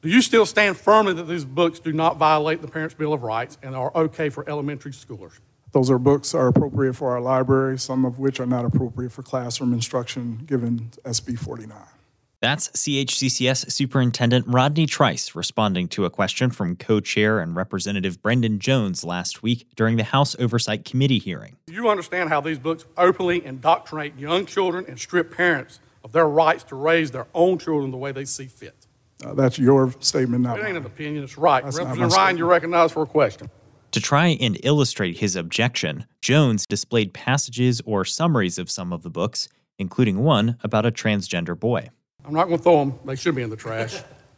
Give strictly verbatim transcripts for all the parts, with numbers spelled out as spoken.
Do you still stand firmly that these books do not violate the Parents' Bill of Rights and are okay for elementary schoolers? Those are books are appropriate for our library, some of which are not appropriate for classroom instruction given S B forty-nine. That's C H C C S Superintendent Rodney Trice responding to a question from co-chair and Representative Brendan Jones last week during the House Oversight Committee hearing. Do you understand how these books openly indoctrinate young children and strip parents of their rights to raise their own children the way they see fit? Uh, that's your statement, not It ain't mine. an opinion, it's right. That's not my Representative Ryan, statement. you're recognized for a question. To try and illustrate his objection, Jones displayed passages or summaries of some of the books, including one about a transgender boy. I'm not going to throw them. They should be in the trash.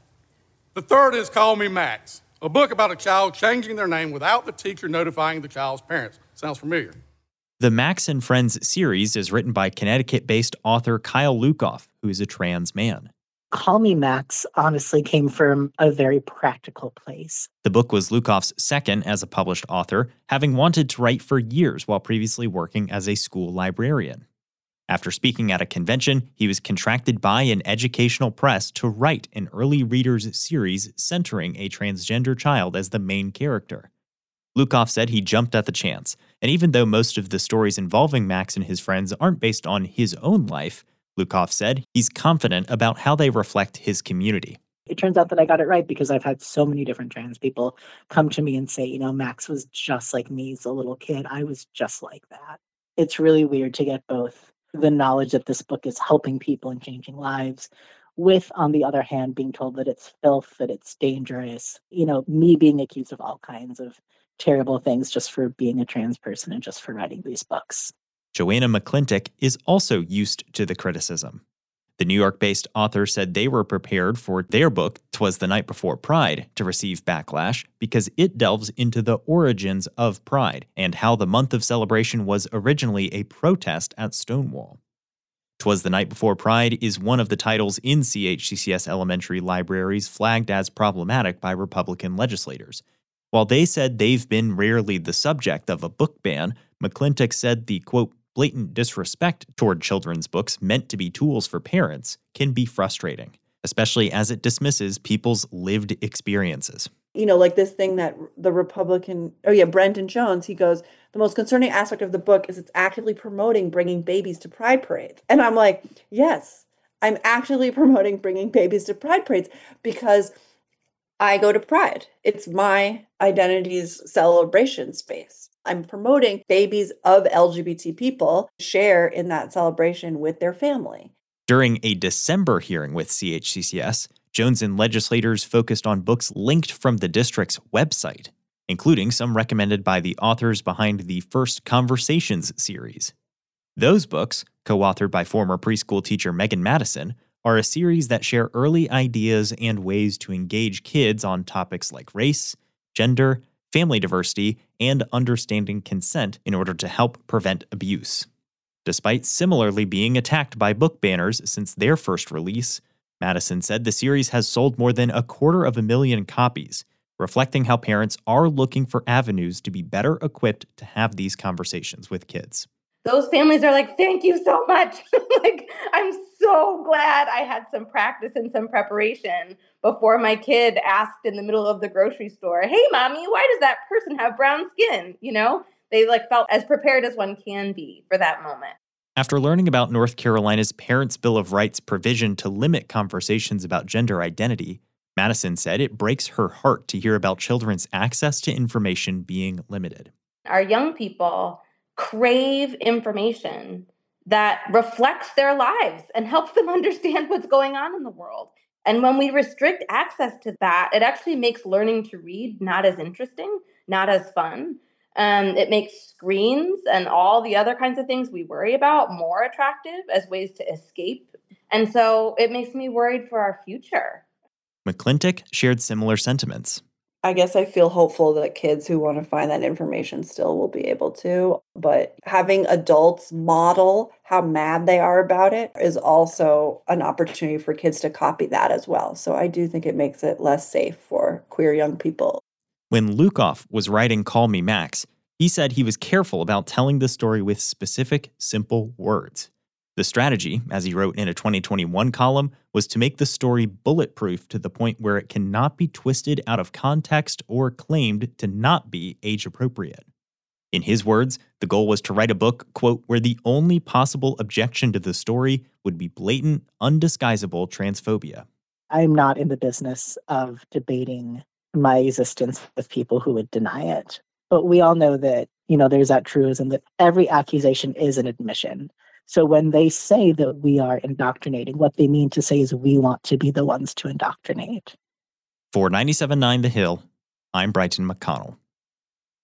The third is Call Me Max, a book about a child changing their name without the teacher notifying the child's parents. Sounds familiar. The Max and Friends series is written by Connecticut-based author Kyle Lukoff, who is a trans man. Call Me Max honestly came from a very practical place. The book was Lukoff's second as a published author, having wanted to write for years while previously working as a school librarian. After speaking at a convention, he was contracted by an educational press to write an early readers series centering a transgender child as the main character. Lukoff said he jumped at the chance, and even though most of the stories involving Max and his friends aren't based on his own life, Lukoff said he's confident about how they reflect his community. It turns out that I got it right because I've had so many different trans people come to me and say, you know, Max was just like me as a little kid. I was just like that. It's really weird to get both the knowledge that this book is helping people and changing lives with, on the other hand, being told that it's filth, that it's dangerous. You know, me being accused of all kinds of terrible things just for being a trans person and just for writing these books. Joanna McClintock is also used to the criticism. The New York-based author said they were prepared for their book, 'Twas the Night Before Pride, to receive backlash because it delves into the origins of Pride and how the month of celebration was originally a protest at Stonewall. 'Twas the Night Before Pride is one of the titles in C H C C S elementary libraries flagged as problematic by Republican legislators. While they said they've been rarely the subject of a book ban, McClintock said the, quote, blatant disrespect toward children's books meant to be tools for parents can be frustrating, especially as it dismisses people's lived experiences. You know, like this thing that the Republican, oh yeah, Brendan Jones, he goes, the most concerning aspect of the book is it's actively promoting bringing babies to pride parades. And I'm like, yes, I'm actively promoting bringing babies to pride parades because I go to Pride. It's my identity's celebration space. I'm promoting babies of L G B T people share in that celebration with their family. During a December hearing with C H C C S, Jones and legislators focused on books linked from the district's website, including some recommended by the authors behind the First Conversations series. Those books, co-authored by former preschool teacher Megan Madison, are a series that share early ideas and ways to engage kids on topics like race, gender, family diversity, and understanding consent in order to help prevent abuse. Despite similarly being attacked by book banners since their first release, Madison said the series has sold more than a quarter of a million copies, reflecting how parents are looking for avenues to be better equipped to have these conversations with kids. Those families are like, thank you so much. Like, I'm so glad I had some practice and some preparation before my kid asked in the middle of the grocery store, hey, mommy, why does that person have brown skin? You know, they like felt as prepared as one can be for that moment. After learning about North Carolina's Parents' Bill of Rights provision to limit conversations about gender identity, Madison said it breaks her heart to hear about children's access to information being limited. Our young people crave information that reflects their lives and helps them understand what's going on in the world. And when we restrict access to that, it actually makes learning to read not as interesting, not as fun. Um, it makes screens and all the other kinds of things we worry about more attractive as ways to escape. And so it makes me worried for our future. McClintock shared similar sentiments. I guess I feel hopeful that kids who want to find that information still will be able to. But having adults model how mad they are about it is also an opportunity for kids to copy that as well. So I do think it makes it less safe for queer young people. When Lukoff was writing Call Me Max, he said he was careful about telling the story with specific, simple words. The strategy, as he wrote in a twenty twenty-one column, was to make the story bulletproof to the point where it cannot be twisted out of context or claimed to not be age-appropriate. In his words, the goal was to write a book, quote, where the only possible objection to the story would be blatant, undisguisable transphobia. I'm not in the business of debating my existence with people who would deny it. But we all know that, you know, there's that truism that every accusation is an admission. So when they say that we are indoctrinating, what they mean to say is we want to be the ones to indoctrinate. For ninety-seven point nine The Hill, I'm Brighton McConnell.